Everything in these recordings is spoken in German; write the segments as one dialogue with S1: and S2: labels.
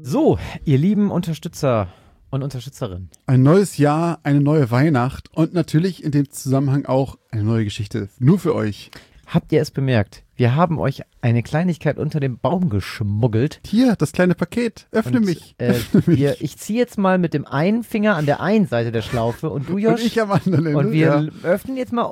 S1: So, ihr lieben Unterstützer und Unterstützerinnen.
S2: Ein neues Jahr, eine neue Weihnacht und natürlich in dem Zusammenhang auch eine neue Geschichte. Nur für euch.
S1: Habt ihr es bemerkt? Wir haben euch eine Kleinigkeit unter dem Baum geschmuggelt.
S2: Hier, das kleine Paket. Öffne mich.
S1: Ich ziehe jetzt mal mit dem einen Finger an der einen Seite der Schlaufe und du, Josh.
S2: Und ich am anderen Ende.
S1: Und wir öffnen jetzt mal.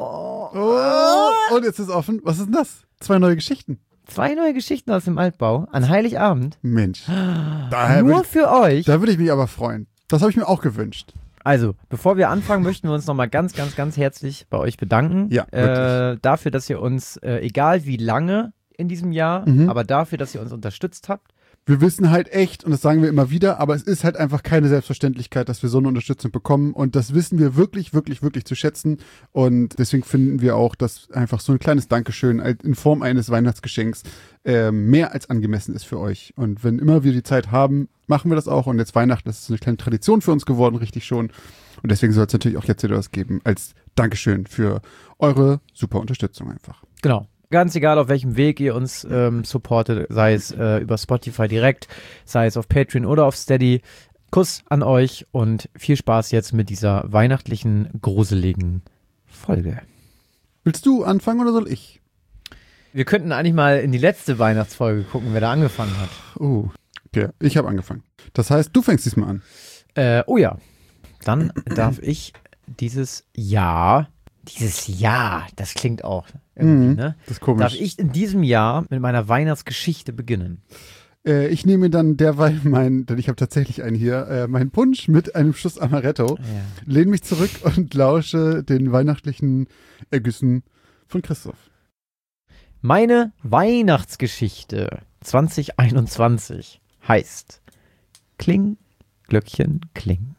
S2: Und jetzt ist offen. Was ist denn das? 2 neue Geschichten.
S1: 2 neue Geschichten aus dem Altbau an Heiligabend.
S2: Mensch.
S1: Nur für euch.
S2: Da würde ich mich aber freuen. Das habe ich mir auch gewünscht.
S1: Also, bevor wir anfangen, möchten wir uns nochmal ganz, ganz, ganz herzlich bei euch bedanken.
S2: Ja, wirklich.
S1: Dafür, dass ihr uns, egal wie lange in diesem Jahr, aber dafür, dass ihr uns unterstützt habt.
S2: Wir wissen halt echt, und das sagen wir immer wieder, aber es ist halt einfach keine Selbstverständlichkeit, dass wir so eine Unterstützung bekommen. Und das wissen wir wirklich, wirklich, wirklich zu schätzen. Und deswegen finden wir auch, dass einfach so ein kleines Dankeschön in Form eines Weihnachtsgeschenks mehr als angemessen ist für euch. Und wenn immer wir die Zeit haben, machen wir das auch. Und jetzt Weihnachten, das ist eine kleine Tradition für uns geworden, richtig schon. Und deswegen soll es natürlich auch jetzt wieder was geben als Dankeschön für eure super Unterstützung einfach.
S1: Genau. Ganz egal, auf welchem Weg ihr uns supportet, sei es über Spotify direkt, sei es auf Patreon oder auf Steady. Kuss an euch und viel Spaß jetzt mit dieser weihnachtlichen, gruseligen Folge.
S2: Willst du anfangen oder soll ich?
S1: Wir könnten eigentlich mal in die letzte Weihnachtsfolge gucken, wer da angefangen hat.
S2: Oh, okay. Ich habe angefangen. Das heißt, du fängst diesmal an.
S1: Oh ja, dann darf ich dieses Jahr, das klingt auch irgendwie, ne?
S2: Das ist komisch.
S1: Darf ich in diesem Jahr mit meiner Weihnachtsgeschichte beginnen?
S2: Ich nehme dann derweil denn ich habe tatsächlich einen hier, meinen Punsch mit einem Schuss Amaretto, lehne mich zurück und lausche den weihnachtlichen Ergüssen von Christoph.
S1: Meine Weihnachtsgeschichte 2021 heißt Kling, Glöckchen, kling.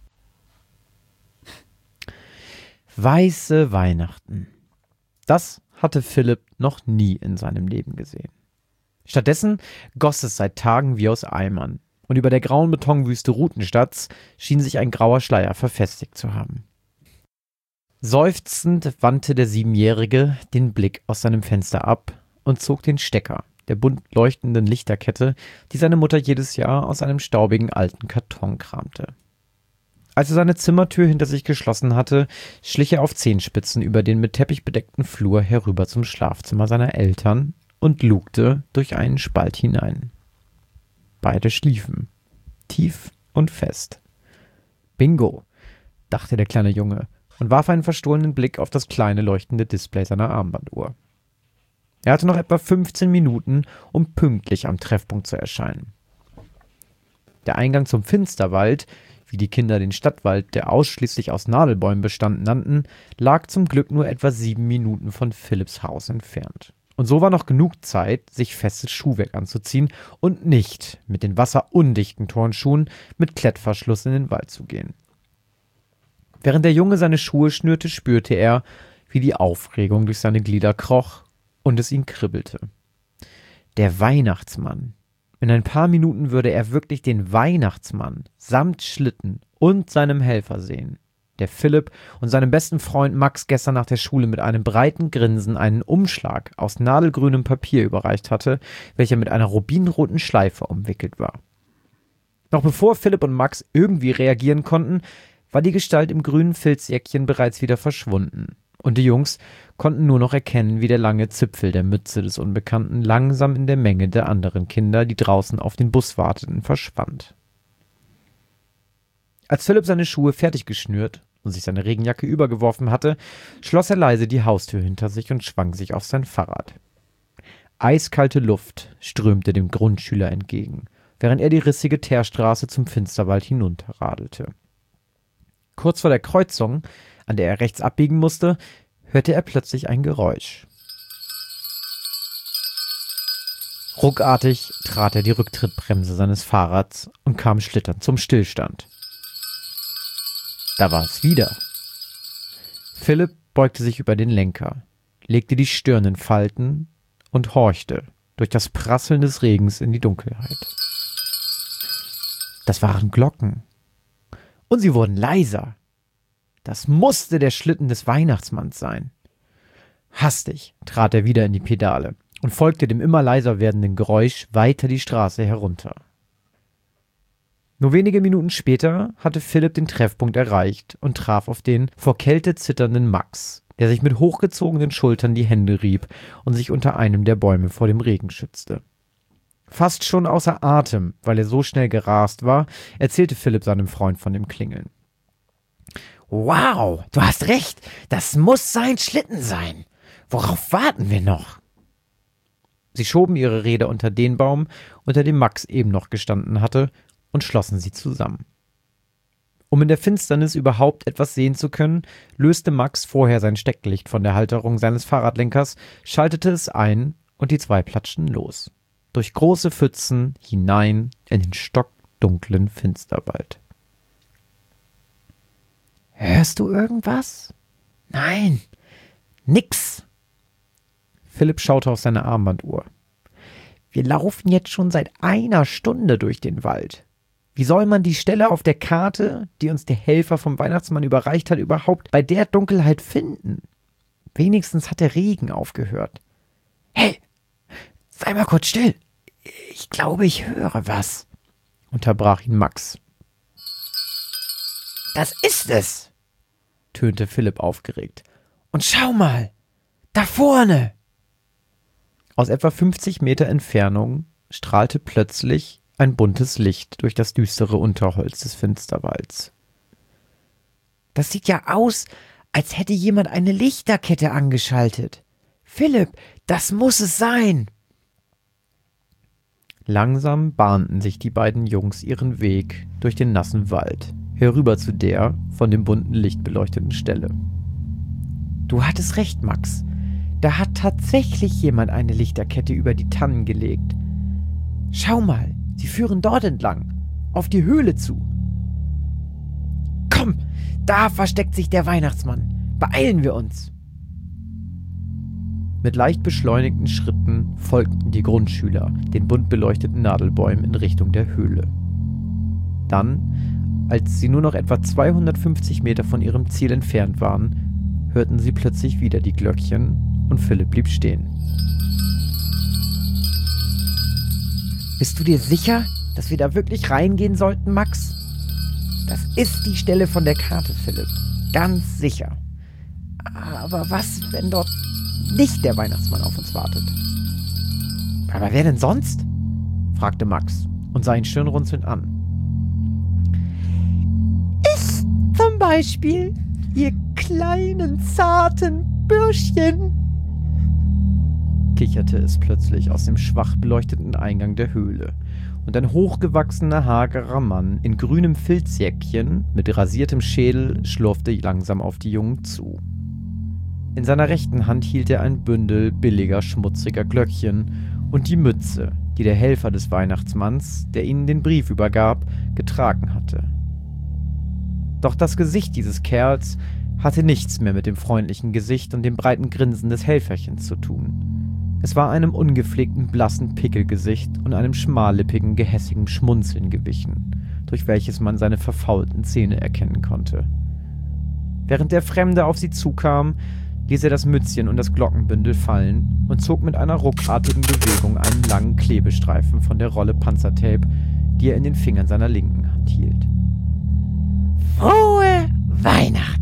S1: Weiße Weihnachten. Das hatte Philipp noch nie in seinem Leben gesehen. Stattdessen goss es seit Tagen wie aus Eimern, und über der grauen Betonwüste Rutenstadts schien sich ein grauer Schleier verfestigt zu haben. Seufzend wandte der 7-Jährige den Blick aus seinem Fenster ab und zog den Stecker der bunt leuchtenden Lichterkette, die seine Mutter jedes Jahr aus einem staubigen alten Karton kramte. Als er seine Zimmertür hinter sich geschlossen hatte, schlich er auf Zehenspitzen über den mit Teppich bedeckten Flur herüber zum Schlafzimmer seiner Eltern und lugte durch einen Spalt hinein. Beide schliefen, tief und fest. Bingo, dachte der kleine Junge und warf einen verstohlenen Blick auf das kleine leuchtende Display seiner Armbanduhr. Er hatte noch etwa 15 Minuten, um pünktlich am Treffpunkt zu erscheinen. Der Eingang zum Finsterwald, wie die Kinder den Stadtwald, der ausschließlich aus Nadelbäumen bestand, nannten, lag zum Glück nur etwa 7 Minuten von Philipps Haus entfernt. Und so war noch genug Zeit, sich festes Schuhwerk anzuziehen und nicht mit den wasserundichten Turnschuhen mit Klettverschluss in den Wald zu gehen. Während der Junge seine Schuhe schnürte, spürte er, wie die Aufregung durch seine Glieder kroch und es ihn kribbelte. Der Weihnachtsmann. In ein paar Minuten würde er wirklich den Weihnachtsmann samt Schlitten und seinem Helfer sehen, der Philipp und seinem besten Freund Max gestern nach der Schule mit einem breiten Grinsen einen Umschlag aus nadelgrünem Papier überreicht hatte, welcher mit einer rubinroten Schleife umwickelt war. Noch bevor Philipp und Max irgendwie reagieren konnten, war die Gestalt im grünen Filzjäckchen bereits wieder verschwunden. Und die Jungs konnten nur noch erkennen, wie der lange Zipfel der Mütze des Unbekannten langsam in der Menge der anderen Kinder, die draußen auf den Bus warteten, verschwand. Als Philipp seine Schuhe fertig geschnürt und sich seine Regenjacke übergeworfen hatte, schloss er leise die Haustür hinter sich und schwang sich auf sein Fahrrad. Eiskalte Luft strömte dem Grundschüler entgegen, während er die rissige Teerstraße zum Finsterwald hinunterradelte. Kurz vor der Kreuzung, an der er rechts abbiegen musste, hörte er plötzlich ein Geräusch. Ruckartig trat er die Rücktrittbremse seines Fahrrads und kam schlitternd zum Stillstand. Da war es wieder. Philipp beugte sich über den Lenker, legte die Stirn in Falten und horchte durch das Prasseln des Regens in die Dunkelheit. Das waren Glocken. Und sie wurden leiser. Das musste der Schlitten des Weihnachtsmanns sein. Hastig trat er wieder in die Pedale und folgte dem immer leiser werdenden Geräusch weiter die Straße herunter. Nur wenige Minuten später hatte Philipp den Treffpunkt erreicht und traf auf den vor Kälte zitternden Max, der sich mit hochgezogenen Schultern die Hände rieb und sich unter einem der Bäume vor dem Regen schützte. Fast schon außer Atem, weil er so schnell gerast war, erzählte Philipp seinem Freund von dem Klingeln. »Wow, du hast recht, das muss sein Schlitten sein. Worauf warten wir noch?« Sie schoben ihre Räder unter den Baum, unter dem Max eben noch gestanden hatte, und schlossen sie zusammen. Um in der Finsternis überhaupt etwas sehen zu können, löste Max vorher sein Stecklicht von der Halterung seines Fahrradlenkers, schaltete es ein und die zwei platschten los. Durch große Pfützen hinein in den stockdunklen Finsterwald. »Hörst du irgendwas?« »Nein, nix.« Philipp schaute auf seine Armbanduhr. »Wir laufen jetzt schon seit 1 Stunde durch den Wald. Wie soll man die Stelle auf der Karte, die uns der Helfer vom Weihnachtsmann überreicht hat, überhaupt bei der Dunkelheit finden? Wenigstens hat der Regen aufgehört.« »Hey, sei mal kurz still. Ich glaube, ich höre was«, unterbrach ihn Max. »Das ist es«, tönte Philipp aufgeregt. »Und schau mal, da vorne!« Aus etwa 50 Meter Entfernung strahlte plötzlich ein buntes Licht durch das düstere Unterholz des Finsterwalds. »Das sieht ja aus, als hätte jemand eine Lichterkette angeschaltet. Philipp, das muss es sein!« Langsam bahnten sich die beiden Jungs ihren Weg durch den nassen Wald, herüber zu der von dem bunten Licht beleuchteten Stelle. »Du hattest recht, Max. Da hat tatsächlich jemand eine Lichterkette über die Tannen gelegt. Schau mal, sie führen dort entlang, auf die Höhle zu.« »Komm, da versteckt sich der Weihnachtsmann. Beeilen wir uns!« Mit leicht beschleunigten Schritten folgten die Grundschüler den bunt beleuchteten Nadelbäumen in Richtung der Höhle. Dann, als sie nur noch etwa 250 Meter von ihrem Ziel entfernt waren, hörten sie plötzlich wieder die Glöckchen und Philipp blieb stehen. »Bist du dir sicher, dass wir da wirklich reingehen sollten, Max?« »Das ist die Stelle von der Karte, Philipp. Ganz sicher. Aber was, wenn dort nicht der Weihnachtsmann auf uns wartet?« »Aber wer denn sonst?« fragte Max und sah ihn stirnrunzelnd an. »Ich zum Beispiel, ihr kleinen, zarten Bürschchen«, kicherte es plötzlich aus dem schwach beleuchteten Eingang der Höhle, und ein hochgewachsener, hagerer Mann in grünem Filzjäckchen mit rasiertem Schädel schlurfte langsam auf die Jungen zu. In seiner rechten Hand hielt er ein Bündel billiger, schmutziger Glöckchen und die Mütze, die der Helfer des Weihnachtsmanns, der ihnen den Brief übergab, getragen hatte. Doch das Gesicht dieses Kerls hatte nichts mehr mit dem freundlichen Gesicht und dem breiten Grinsen des Helferchens zu tun. Es war einem ungepflegten, blassen Pickelgesicht und einem schmallippigen, gehässigen Schmunzeln gewichen, durch welches man seine verfaulten Zähne erkennen konnte. Während der Fremde auf sie zukam, ließ er das Mützchen und das Glockenbündel fallen und zog mit einer ruckartigen Bewegung einen langen Klebestreifen von der Rolle Panzertape, die er in den Fingern seiner linken Hand hielt. »Frohe Weihnachten!«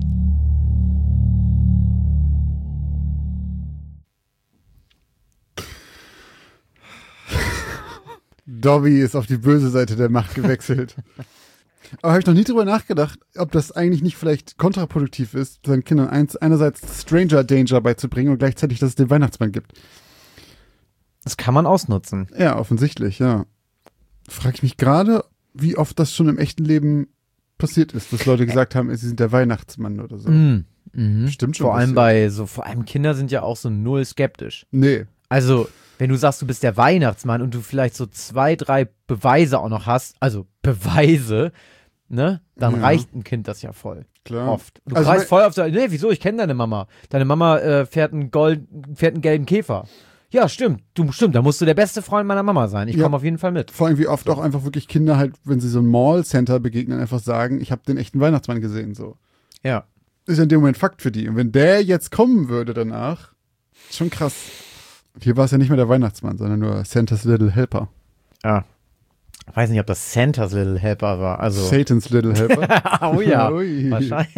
S2: Dobby ist auf die böse Seite der Macht gewechselt. Aber habe ich noch nie drüber nachgedacht, ob das eigentlich nicht vielleicht kontraproduktiv ist, seinen Kindern einerseits Stranger Danger beizubringen und gleichzeitig, dass es den Weihnachtsmann gibt.
S1: Das kann man ausnutzen.
S2: Ja, offensichtlich, ja. Frage ich mich gerade, wie oft das schon im echten Leben passiert ist, dass Leute gesagt haben, sie sind der Weihnachtsmann oder so. Stimmt schon.
S1: Vor allem Kinder sind ja auch so null skeptisch.
S2: Nee.
S1: Also, wenn du sagst, du bist der Weihnachtsmann und du vielleicht so 2, 3 Beweise auch noch hast, also Beweise, ne, dann reicht ein Kind das ja voll.
S2: Klar.
S1: Oft. Du greifst voll auf, nee, wieso, ich kenne deine Mama. Deine Mama fährt einen gelben Käfer. Ja, stimmt, da musst du der beste Freund meiner Mama sein. Ich komme auf jeden Fall mit.
S2: Vor allem, wie oft auch einfach wirklich Kinder halt, wenn sie so ein Mall-Center begegnen, einfach sagen, ich habe den echten Weihnachtsmann gesehen, so.
S1: Ja.
S2: Ist ja in dem Moment Fakt für die. Und wenn der jetzt kommen würde danach, ist schon krass. Hier war es ja nicht mehr der Weihnachtsmann, sondern nur Santa's Little Helper.
S1: Ja. Ich weiß nicht, ob das Santa's Little Helper war. Also
S2: Satan's Little Helper.
S1: oh ja,
S2: Ui.
S1: wahrscheinlich.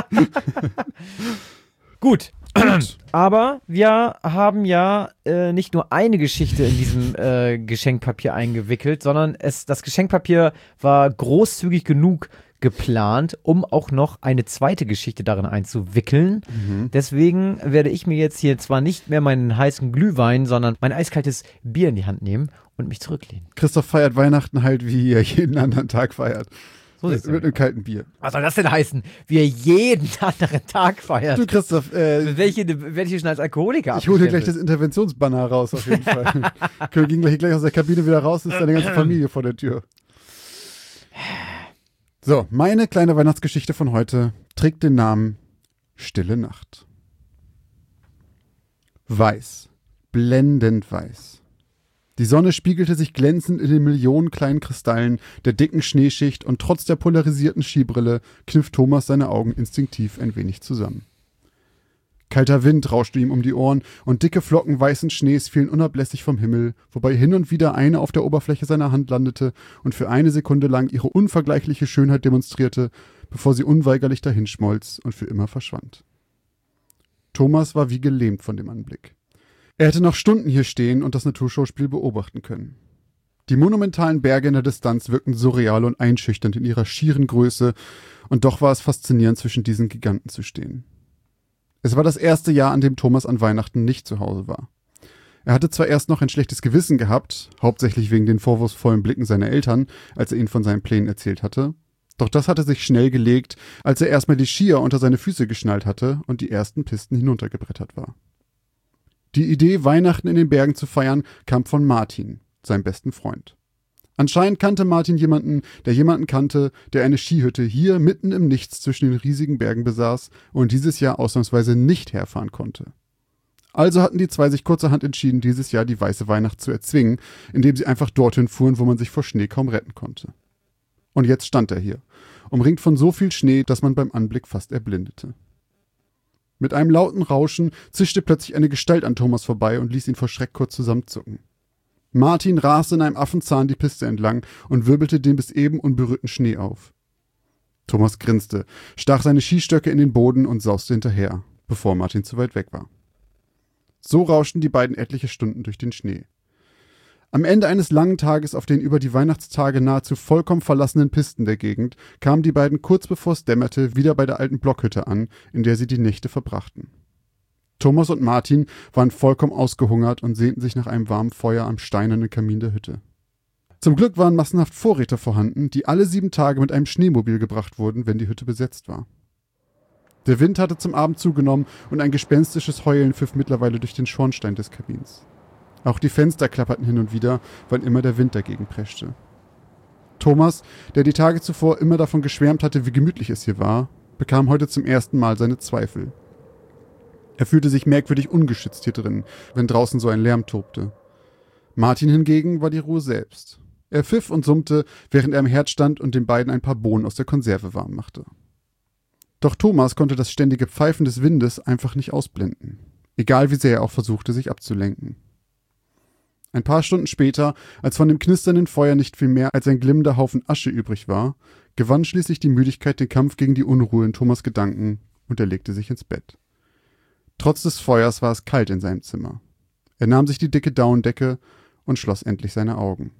S1: Gut. Aber wir haben ja nicht nur eine Geschichte in diesem Geschenkpapier eingewickelt, sondern das Geschenkpapier war großzügig genug geplant, um auch noch eine zweite Geschichte darin einzuwickeln. Deswegen werde ich mir jetzt hier zwar nicht mehr meinen heißen Glühwein, sondern mein eiskaltes Bier in die Hand nehmen und mich zurücklehnen.
S2: Christoph feiert Weihnachten halt, wie er jeden anderen Tag feiert.
S1: So
S2: mit einem kalten Bier.
S1: Was soll das denn heißen? Wie er jeden anderen Tag feiert.
S2: Du, Christoph,
S1: welche schon als Alkoholiker
S2: ich hole dir gleich das Interventionsbanner raus, auf jeden Fall. Wir gehen gleich aus der Kabine wieder raus, ist deine ganze Familie vor der Tür. So, meine kleine Weihnachtsgeschichte von heute trägt den Namen Stille Nacht. Weiß, blendend weiß. Die Sonne spiegelte sich glänzend in den Millionen kleinen Kristallen der dicken Schneeschicht und trotz der polarisierten Skibrille kniff Thomas seine Augen instinktiv ein wenig zusammen. Kalter Wind rauschte ihm um die Ohren und dicke Flocken weißen Schnees fielen unablässig vom Himmel, wobei hin und wieder eine auf der Oberfläche seiner Hand landete und für eine Sekunde lang ihre unvergleichliche Schönheit demonstrierte, bevor sie unweigerlich dahinschmolz und für immer verschwand. Thomas war wie gelähmt von dem Anblick. Er hätte noch Stunden hier stehen und das Naturschauspiel beobachten können. Die monumentalen Berge in der Distanz wirkten surreal und einschüchternd in ihrer schieren Größe, und doch war es faszinierend, zwischen diesen Giganten zu stehen. Es war das erste Jahr, an dem Thomas an Weihnachten nicht zu Hause war. Er hatte zwar erst noch ein schlechtes Gewissen gehabt, hauptsächlich wegen den vorwurfsvollen Blicken seiner Eltern, als er ihnen von seinen Plänen erzählt hatte, doch das hatte sich schnell gelegt, als er erstmal die Skier unter seine Füße geschnallt hatte und die ersten Pisten hinuntergebrettert war. Die Idee, Weihnachten in den Bergen zu feiern, kam von Martin, seinem besten Freund. Anscheinend kannte Martin jemanden kannte, der eine Skihütte hier mitten im Nichts zwischen den riesigen Bergen besaß und dieses Jahr ausnahmsweise nicht herfahren konnte. Also hatten die zwei sich kurzerhand entschieden, dieses Jahr die weiße Weihnacht zu erzwingen, indem sie einfach dorthin fuhren, wo man sich vor Schnee kaum retten konnte. Und jetzt stand er hier, umringt von so viel Schnee, dass man beim Anblick fast erblindete. Mit einem lauten Rauschen zischte plötzlich eine Gestalt an Thomas vorbei und ließ ihn vor Schreck kurz zusammenzucken. Martin raste in einem Affenzahn die Piste entlang und wirbelte den bis eben unberührten Schnee auf. Thomas grinste, stach seine Skistöcke in den Boden und sauste hinterher, bevor Martin zu weit weg war. So rauschten die beiden etliche Stunden durch den Schnee. Am Ende eines langen Tages auf den über die Weihnachtstage nahezu vollkommen verlassenen Pisten der Gegend kamen die beiden kurz bevor es dämmerte wieder bei der alten Blockhütte an, in der sie die Nächte verbrachten. Thomas und Martin waren vollkommen ausgehungert und sehnten sich nach einem warmen Feuer am steinernen Kamin der Hütte. Zum Glück waren massenhaft Vorräte vorhanden, die alle 7 Tage mit einem Schneemobil gebracht wurden, wenn die Hütte besetzt war. Der Wind hatte zum Abend zugenommen und ein gespenstisches Heulen pfiff mittlerweile durch den Schornstein des Kamins. Auch die Fenster klapperten hin und wieder, wann immer der Wind dagegen preschte. Thomas, der die Tage zuvor immer davon geschwärmt hatte, wie gemütlich es hier war, bekam heute zum ersten Mal seine Zweifel. Er fühlte sich merkwürdig ungeschützt hier drin, wenn draußen so ein Lärm tobte. Martin hingegen war die Ruhe selbst. Er pfiff und summte, während er am Herd stand und den beiden ein paar Bohnen aus der Konserve warm machte. Doch Thomas konnte das ständige Pfeifen des Windes einfach nicht ausblenden, egal wie sehr er auch versuchte, sich abzulenken. Ein paar Stunden später, als von dem knisternden Feuer nicht viel mehr als ein glimmender Haufen Asche übrig war, gewann schließlich die Müdigkeit den Kampf gegen die Unruhe in Thomas' Gedanken und er legte sich ins Bett. Trotz des Feuers war es kalt in seinem Zimmer. Er nahm sich die dicke Daunendecke und schloss endlich seine Augen.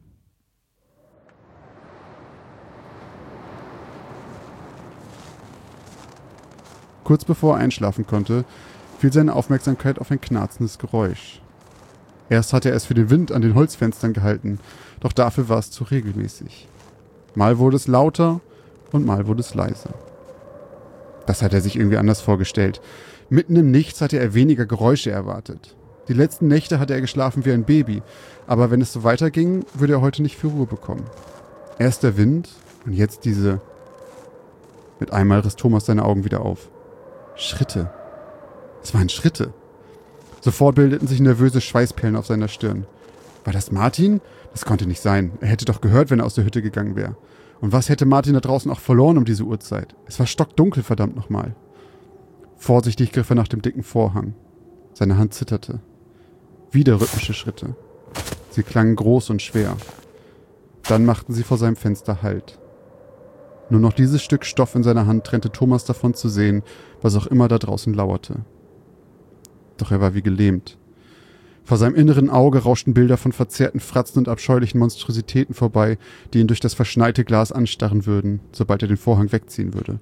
S2: Kurz bevor er einschlafen konnte, fiel seine Aufmerksamkeit auf ein knarzendes Geräusch. Erst hatte er es für den Wind an den Holzfenstern gehalten, doch dafür war es zu regelmäßig. Mal wurde es lauter und mal wurde es leiser. Das hat er sich irgendwie anders vorgestellt. Mitten im Nichts hatte er weniger Geräusche erwartet. Die letzten Nächte hatte er geschlafen wie ein Baby, aber wenn es so weiterging, würde er heute nicht viel Ruhe bekommen. Erst der Wind und jetzt diese... Mit einmal riss Thomas seine Augen wieder auf. Schritte. Es waren Schritte. Sofort bildeten sich nervöse Schweißperlen auf seiner Stirn. War das Martin? Das konnte nicht sein. Er hätte doch gehört, wenn er aus der Hütte gegangen wäre. Und was hätte Martin da draußen auch verloren um diese Uhrzeit? Es war stockdunkel, verdammt nochmal. Vorsichtig griff er nach dem dicken Vorhang. Seine Hand zitterte. Wieder rhythmische Schritte. Sie klangen groß und schwer. Dann machten sie vor seinem Fenster Halt. Nur noch dieses Stück Stoff in seiner Hand trennte Thomas davon zu sehen, was auch immer da draußen lauerte. Doch er war wie gelähmt. Vor seinem inneren Auge rauschten Bilder von verzerrten Fratzen und abscheulichen Monstrositäten vorbei, die ihn durch das verschneite Glas anstarren würden, sobald er den Vorhang wegziehen würde.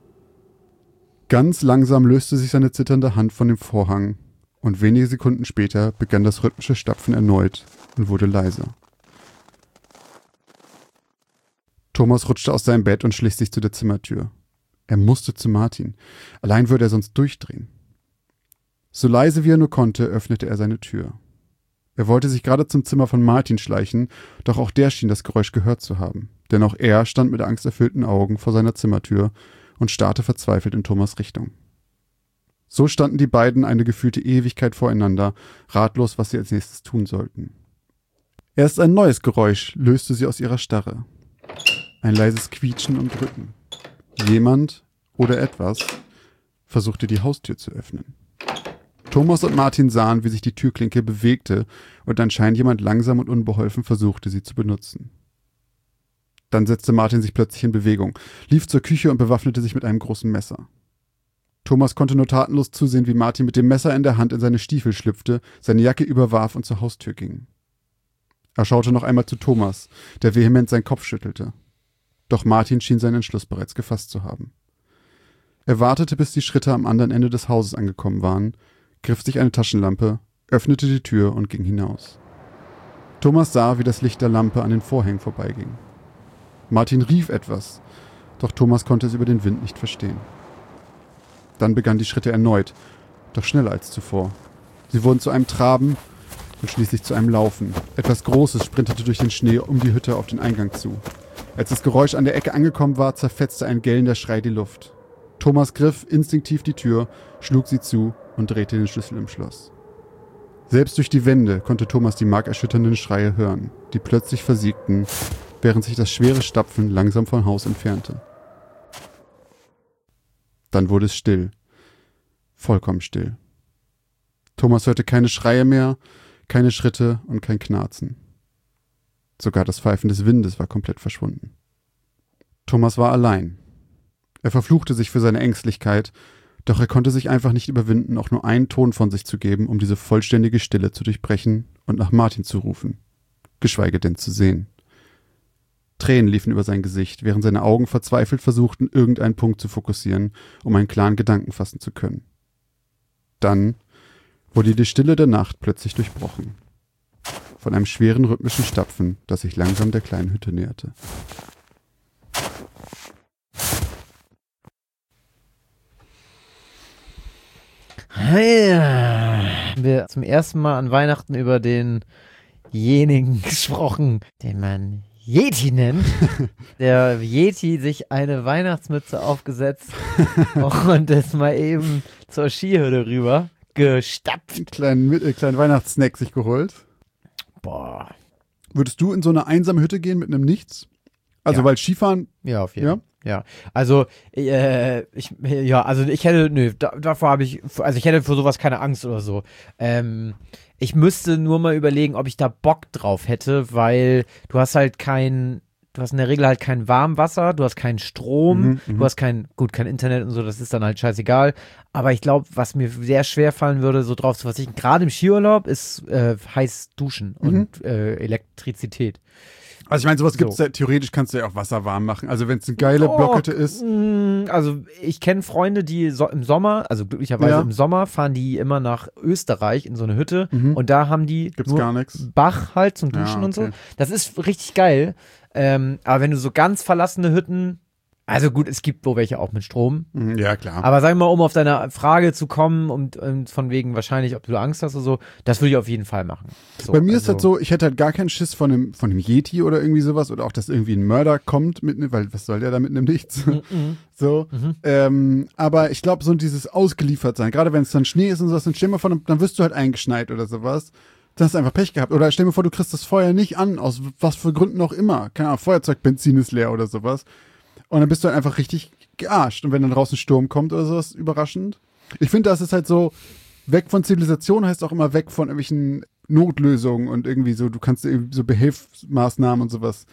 S2: Ganz langsam löste sich seine zitternde Hand von dem Vorhang, und wenige Sekunden später begann das rhythmische Stapfen erneut und wurde leiser. Thomas rutschte aus seinem Bett und schlich sich zu der Zimmertür. Er musste zu Martin. Allein würde er sonst durchdrehen. So leise wie er nur konnte, öffnete er seine Tür. Er wollte sich gerade zum Zimmer von Martin schleichen, doch auch der schien das Geräusch gehört zu haben. Denn auch er stand mit angsterfüllten Augen vor seiner Zimmertür und starrte verzweifelt in Thomas' Richtung. So standen die beiden eine gefühlte Ewigkeit voreinander, ratlos, was sie als nächstes tun sollten. Erst ein neues Geräusch löste sie aus ihrer Starre. Ein leises Quietschen und Drücken. Jemand oder etwas versuchte die Haustür zu öffnen. Thomas und Martin sahen, wie sich die Türklinke bewegte und anscheinend jemand langsam und unbeholfen versuchte, sie zu benutzen. Dann setzte Martin sich plötzlich in Bewegung, lief zur Küche und bewaffnete sich mit einem großen Messer. Thomas konnte nur tatenlos zusehen, wie Martin mit dem Messer in der Hand in seine Stiefel schlüpfte, seine Jacke überwarf und zur Haustür ging. Er schaute noch einmal zu Thomas, der vehement seinen Kopf schüttelte. Doch Martin schien seinen Entschluss bereits gefasst zu haben. Er wartete, bis die Schritte am anderen Ende des Hauses angekommen waren, griff sich eine Taschenlampe, öffnete die Tür und ging hinaus. Thomas sah, wie das Licht der Lampe an den Vorhängen vorbeiging. Martin rief etwas, doch Thomas konnte es über den Wind nicht verstehen. Dann begannen die Schritte erneut, doch schneller als zuvor. Sie wurden zu einem Traben und schließlich zu einem Laufen. Etwas Großes sprintete durch den Schnee um die Hütte auf den Eingang zu. Als das Geräusch an der Ecke angekommen war, zerfetzte ein gellender Schrei die Luft. Thomas griff instinktiv die Tür, schlug sie zu und drehte den Schlüssel im Schloss. Selbst durch die Wände konnte Thomas die markerschütternden Schreie hören, die plötzlich versiegten, während sich das schwere Stapfen langsam vom Haus entfernte. Dann wurde es still. Vollkommen still. Thomas hörte keine Schreie mehr, keine Schritte und kein Knarzen. Sogar das Pfeifen des Windes war komplett verschwunden. Thomas war allein. Er verfluchte sich für seine Ängstlichkeit, doch er konnte sich einfach nicht überwinden, auch nur einen Ton von sich zu geben, um diese vollständige Stille zu durchbrechen und nach Martin zu rufen, geschweige denn zu sehen. Tränen liefen über sein Gesicht, während seine Augen verzweifelt versuchten, irgendeinen Punkt zu fokussieren, um einen klaren Gedanken fassen zu können. Dann wurde die Stille der Nacht plötzlich durchbrochen. Von einem schweren rhythmischen Stapfen, das sich langsam der kleinen Hütte näherte.
S1: Haben wir zum ersten Mal an Weihnachten über denjenigen gesprochen, den man Yeti nennt. Der Yeti sich eine Weihnachtsmütze aufgesetzt und ist mal eben zur Skihütte rüber gestapft.
S2: Kleinen Weihnachtssnack sich geholt.
S1: Boah.
S2: Würdest du in so eine einsame Hütte gehen mit einem Nichts? Also
S1: Ja.
S2: weil Skifahren...
S1: Ja, auf jeden Fall. Ja, also ich hätte, davor habe ich, also ich hätte für sowas keine Angst oder so. Ich müsste nur mal überlegen, ob ich da Bock drauf hätte, weil du hast in der Regel halt kein Warmwasser, du hast keinen Strom, du hast kein Internet und so, das ist dann halt scheißegal. Aber ich glaube, was mir sehr schwer fallen würde, so drauf zu verzichten, gerade im Skiurlaub, ist heiß duschen und Elektrizität.
S2: Also ich meine, sowas gibt's ja, theoretisch kannst du ja auch Wasser warm machen. Also wenn es eine geile Blockhütte ist.
S1: Also ich kenne Freunde, die im Sommer, also glücklicherweise im Sommer, fahren die immer nach Österreich in so eine Hütte und da haben die
S2: Gibt's
S1: nur
S2: gar nichts.
S1: Bach halt zum Duschen und so. Das ist richtig geil. Aber wenn du so ganz verlassene Hütten, also gut, es gibt wohl welche auch mit Strom.
S2: Ja, klar.
S1: Aber sag mal, um auf deine Frage zu kommen und von wegen wahrscheinlich, ob du Angst hast oder so, das würde ich auf jeden Fall machen. So,
S2: bei mir ist halt so, ich hätte halt gar keinen Schiss von einem Yeti oder irgendwie sowas oder auch, dass irgendwie ein Mörder kommt weil was soll der da mit einem Nichts? So. Aber ich glaube, so dieses Ausgeliefertsein, gerade wenn es dann Schnee ist und sowas, dann stell dir mal vor, dann wirst du halt eingeschneit oder sowas. Dann hast du einfach Pech gehabt. Oder stell dir mal vor, du kriegst das Feuer nicht an, aus was für Gründen auch immer. Keine Ahnung, Feuerzeugbenzin ist leer oder sowas. Und dann bist du halt einfach richtig gearscht. Und wenn dann draußen Sturm kommt oder sowas, überraschend. Ich finde, das ist halt so, weg von Zivilisation heißt auch immer weg von irgendwelchen Notlösungen und irgendwie so, du kannst irgendwie so Behelfsmaßnahmen und sowas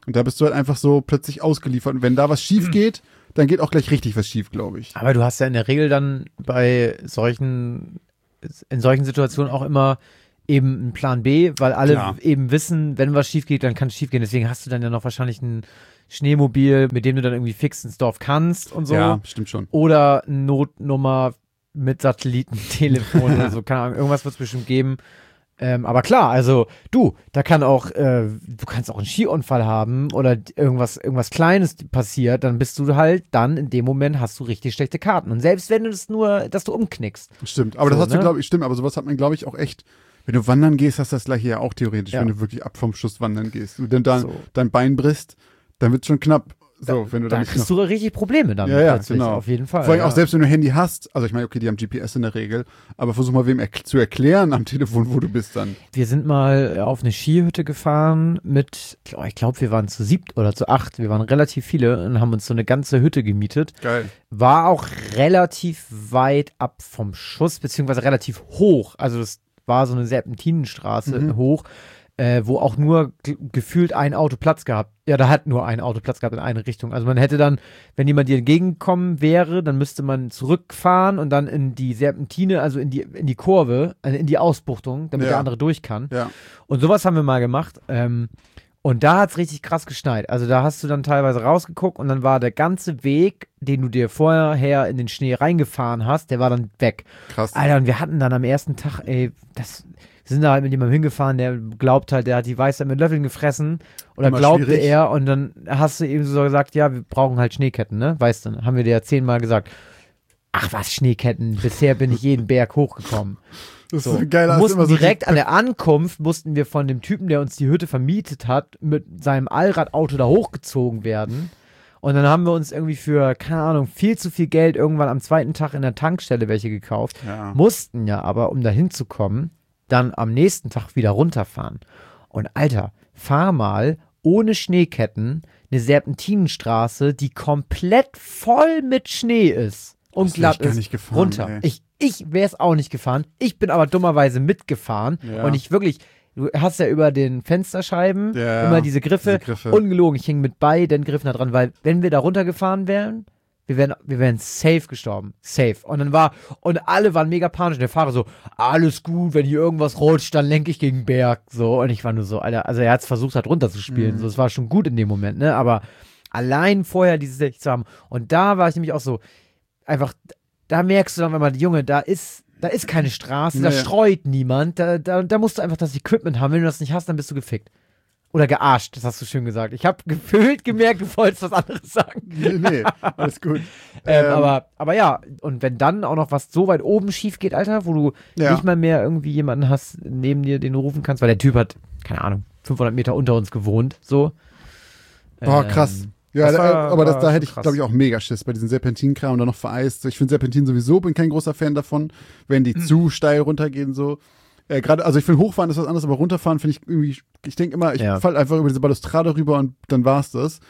S2: Und da bist du halt einfach so plötzlich ausgeliefert. Und wenn da was schief geht, dann geht auch gleich richtig was schief, glaube ich.
S1: Aber du hast ja in der Regel dann in solchen Situationen auch immer eben einen Plan B, weil alle eben wissen, wenn was schief geht, dann kann es schief gehen. Deswegen hast du dann ja noch wahrscheinlich ein Schneemobil, mit dem du dann irgendwie fix ins Dorf kannst und so.
S2: Ja, stimmt schon.
S1: Oder eine Notnummer mit Satellitentelefon oder so. Keine Ahnung, irgendwas wird es bestimmt geben. Aber klar, also du kannst auch einen Skiunfall haben oder irgendwas Kleines passiert, dann bist du halt in dem Moment hast du richtig schlechte Karten. Und selbst wenn du dass du umknickst.
S2: Stimmt, aber das hast du, glaube ich, aber sowas hat man, glaube ich, auch echt, wenn du wandern gehst, hast du das gleiche ja auch theoretisch, wenn du wirklich ab vom Schuss wandern gehst. Und dann dein Bein brichst, dann wird es schon knapp. So, wenn du dann
S1: kriegst du richtig Probleme dann.
S2: Ja, genau.
S1: Auf jeden Fall.
S2: Vor allem auch selbst wenn du ein Handy hast, also ich meine, okay, die haben GPS in der Regel, aber versuch mal wem zu erklären am Telefon, wo du bist dann.
S1: Wir sind mal auf eine Skihütte gefahren ich glaube, wir waren zu 7 oder zu 8, wir waren relativ viele und haben uns so eine ganze Hütte gemietet.
S2: Geil.
S1: War auch relativ weit ab vom Schuss, beziehungsweise relativ hoch, also das war so eine Serpentinenstraße hoch, wo auch nur gefühlt ein Auto Platz gehabt. Ja, da hat nur ein Auto Platz gehabt in eine Richtung. Also man hätte dann, wenn jemand dir entgegengekommen wäre, dann müsste man zurückfahren und dann in die Serpentine, also in die Kurve, also in die Ausbuchtung, damit der andere durch kann.
S2: Ja.
S1: Und sowas haben wir mal gemacht. Und da hat es richtig krass geschneit. Also da hast du dann teilweise rausgeguckt und dann war der ganze Weg, den du dir vorher in den Schnee reingefahren hast, der war dann weg.
S2: Krass.
S1: Alter, und wir hatten dann am ersten Tag, wir sind da halt mit jemandem hingefahren, der glaubt halt, der hat die Weisheit mit Löffeln gefressen oder
S2: Immer
S1: glaubte
S2: schwierig.
S1: er und dann hast du eben so gesagt, ja, wir brauchen halt Schneeketten, ne? Weißt du, haben wir dir ja 10-mal gesagt. Ach was, Schneeketten, bisher bin ich jeden Berg hochgekommen.
S2: Das
S1: So.
S2: ist geil.
S1: Wir mussten direkt an der Ankunft, mussten wir von dem Typen, der uns die Hütte vermietet hat, mit seinem Allradauto da hochgezogen werden. Und dann haben wir uns irgendwie für, keine Ahnung, viel zu viel Geld irgendwann am zweiten Tag in der Tankstelle welche gekauft.
S2: Ja.
S1: Mussten ja aber, um da hinzukommen, dann am nächsten Tag wieder runterfahren. Und Alter, fahr mal ohne Schneeketten eine Serpentinenstraße, die komplett voll mit Schnee ist und glatt ist,
S2: nicht gefahren,
S1: runter.
S2: ey.
S1: Ich wäre es auch nicht gefahren. Ich bin aber dummerweise mitgefahren.
S2: Ja.
S1: Und du hast ja über den Fensterscheiben immer diese Griffe. Ungelogen, ich hing mit beiden Griffen da dran, weil wenn wir da runtergefahren wären, wir wären safe gestorben. Safe. Und alle waren mega panisch. Und der Fahrer so, alles gut, wenn hier irgendwas rutscht, dann lenke ich gegen den Berg. So. Und ich war nur so, Alter, also er hat es versucht, halt runterzuspielen. So, es war schon gut in dem Moment, ne? Aber allein vorher diese 60 zu haben. Und da war ich nämlich auch so, einfach, da merkst du dann, wenn man, Junge, da ist keine Straße, da streut niemand, da musst du einfach das Equipment haben. Wenn du das nicht hast, dann bist du gefickt. Oder gearscht, das hast du schön gesagt. Ich habe gefühlt gemerkt, du wolltest was anderes sagen.
S2: Nee, alles gut.
S1: Aber ja, und wenn dann auch noch was so weit oben schief geht, Alter, wo du nicht mal mehr irgendwie jemanden hast neben dir, den du rufen kannst, weil der Typ hat, keine Ahnung, 500 Meter unter uns gewohnt, so.
S2: Boah, krass. Ja, da hätte ich,
S1: krass.
S2: glaube ich, auch mega Schiss bei diesen Serpentinkram und dann noch vereist. Ich finde Serpentin sowieso, bin kein großer Fan davon, wenn die zu steil runtergehen, so. Also ich finde Hochfahren ist was anderes, aber runterfahren finde ich irgendwie, ich denke immer, ich falle einfach über diese Balustrade rüber und dann war's das.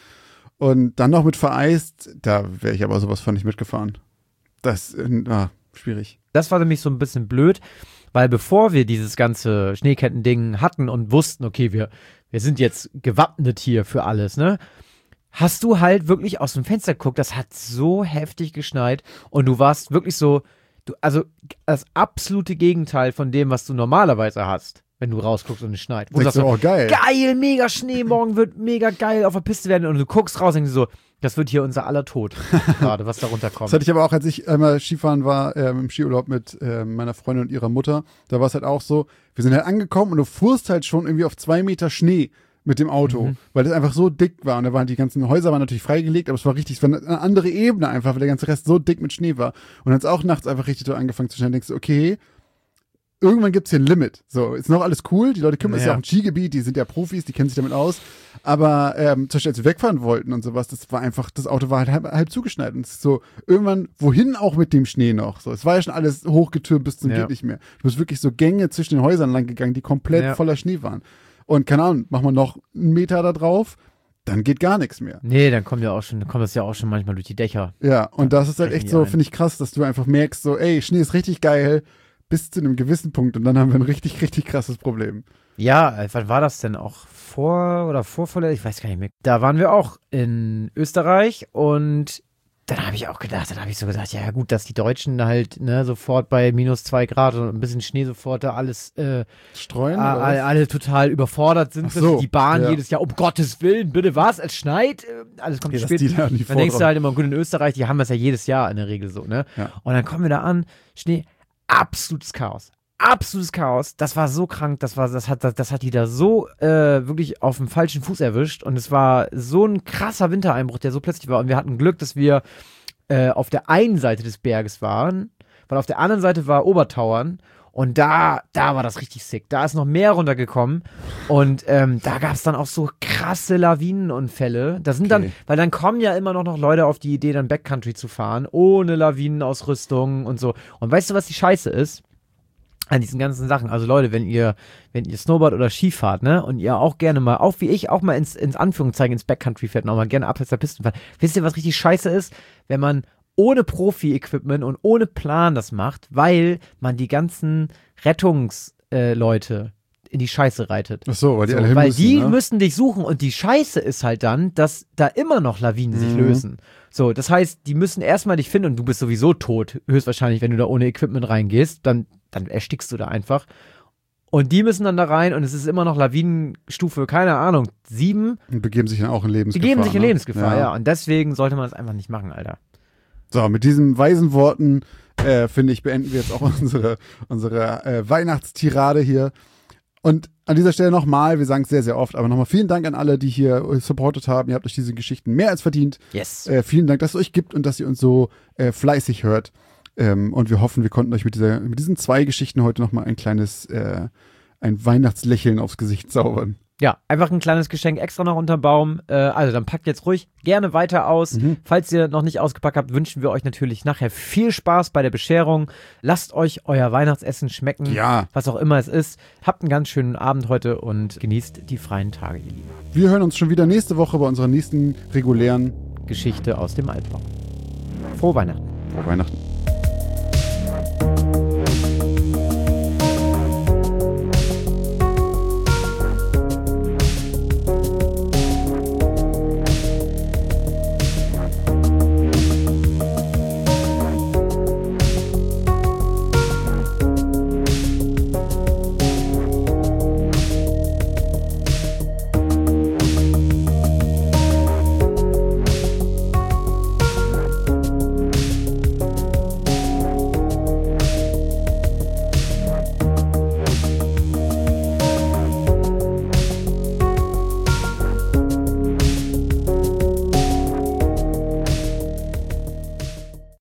S2: Und dann noch mit vereist, da wäre ich aber sowas von nicht mitgefahren. Das, schwierig.
S1: Das war nämlich so ein bisschen blöd, weil bevor wir dieses ganze Schneeketten-Ding hatten und wussten, okay, wir sind jetzt gewappnet hier für alles, ne? Hast du halt wirklich aus dem Fenster geguckt, das hat so heftig geschneit und du warst wirklich so, also das absolute Gegenteil von dem, was du normalerweise hast, wenn du rausguckst und es schneit.
S2: Wo du sagst, oh geil.
S1: Geil, mega Schnee, morgen wird mega geil auf der Piste werden und du guckst raus und denkst so, das wird hier unser aller Tod, gerade was da runterkommt.
S2: Das hatte ich aber auch, als ich einmal Skifahren war, im Skiurlaub mit meiner Freundin und ihrer Mutter, da war es halt auch so, wir sind halt angekommen und du fuhrst halt schon irgendwie auf 2 Meter Schnee mit dem Auto, weil das einfach so dick war und da waren die ganzen Häuser waren natürlich freigelegt, aber es war eine andere Ebene einfach, weil der ganze Rest so dick mit Schnee war. Und dann hat es auch nachts einfach richtig doll angefangen zu schneien. Denkst du, okay, irgendwann gibt es hier ein Limit. So, ist noch alles cool, die Leute kümmern, ist ja auch ein Skigebiet, die sind ja Profis, die kennen sich damit aus. Aber zum Beispiel, als wir wegfahren wollten und sowas, das Auto war halt halb zugeschneit. Und es ist so, irgendwann, wohin auch mit dem Schnee noch? So, es war ja schon alles hochgetürmt bis zum geht nicht mehr. Du bist wirklich so Gänge zwischen den Häusern lang gegangen, die komplett voller Schnee waren. Und keine Ahnung, machen wir noch 1 Meter da drauf, dann geht gar nichts mehr.
S1: Nee, dann kommt das ja auch schon manchmal durch die Dächer.
S2: Ja, und das ist halt echt so, finde ich krass, dass du einfach merkst, so, ey, Schnee ist richtig geil, bis zu einem gewissen Punkt und dann haben wir ein richtig, richtig krasses Problem.
S1: Ja, wann war das denn auch? Vorvorletztes? Ich weiß gar nicht mehr. Da waren wir auch in Österreich und dann habe ich auch gedacht, dann habe ich so gesagt, ja gut, dass die Deutschen halt sofort bei -2 Grad und ein bisschen Schnee sofort da alles
S2: streuen,
S1: alle total überfordert sind.
S2: So,
S1: die Bahn jedes Jahr, um Gottes Willen, bitte was, es schneit, alles kommt zu spät. Dann denkst du halt immer, gut, in Österreich, die haben das ja jedes Jahr in der Regel so, ne?
S2: Ja.
S1: Und dann kommen wir da an, Schnee, absolutes Chaos. Absolutes Chaos. Das war so krank, das hat die da so wirklich auf dem falschen Fuß erwischt und es war so ein krasser Wintereinbruch, der so plötzlich war und wir hatten Glück, dass wir auf der einen Seite des Berges waren, weil auf der anderen Seite war Obertauern und da war das richtig sick. Da ist noch mehr runtergekommen und da gab es dann auch so krasse Lawinenunfälle. Das sind dann, weil dann kommen ja immer noch Leute auf die Idee, dann Backcountry zu fahren, ohne Lawinenausrüstung und so. Und weißt du, was die Scheiße ist? An diesen ganzen Sachen. Also Leute, wenn ihr Snowboard oder Ski fahrt, ne, und ihr auch gerne mal, auch wie ich, auch mal ins Anführungszeichen ins Backcountry fährt und auch mal gerne abseits der Pisten fährt. Wisst ihr, was richtig scheiße ist? Wenn man ohne Profi-Equipment und ohne Plan das macht, weil man die ganzen Rettungsleute in die Scheiße reitet.
S2: Ach so, weil die alle hin
S1: weil
S2: müssen,
S1: die
S2: ne?
S1: müssen dich suchen und die Scheiße ist halt dann, dass da immer noch Lawinen sich lösen. So, das heißt, die müssen erstmal dich finden und du bist sowieso tot, höchstwahrscheinlich, wenn du da ohne Equipment reingehst, dann erstickst du da einfach. Und die müssen dann da rein und es ist immer noch Lawinenstufe, keine Ahnung, 7.
S2: Und begeben sich dann auch in Lebensgefahr.
S1: Die begeben sich in
S2: ne?
S1: Lebensgefahr, ja. Und deswegen sollte man das einfach nicht machen, Alter.
S2: So, mit diesen weisen Worten, finde ich, beenden wir jetzt auch unsere Weihnachtstirade hier. Und an dieser Stelle nochmal, wir sagen es sehr, sehr oft, aber nochmal vielen Dank an alle, die hier supportet haben. Ihr habt euch diese Geschichten mehr als verdient.
S1: Yes.
S2: Vielen Dank, dass es euch gibt und dass ihr uns so fleißig hört. Und wir hoffen, wir konnten euch mit diesen 2 Geschichten heute nochmal ein Weihnachtslächeln aufs Gesicht zaubern.
S1: Ja, einfach ein kleines Geschenk extra noch unterm Baum. Also dann packt jetzt ruhig gerne weiter aus. Falls ihr noch nicht ausgepackt habt, wünschen wir euch natürlich nachher viel Spaß bei der Bescherung. Lasst euch euer Weihnachtsessen schmecken, was auch immer es ist. Habt einen ganz schönen Abend heute und genießt die freien Tage, ihr Lieben.
S2: Wir hören uns schon wieder nächste Woche bei unserer nächsten regulären
S1: Geschichte aus dem Altbau. Frohe Weihnachten.
S2: Frohe Weihnachten.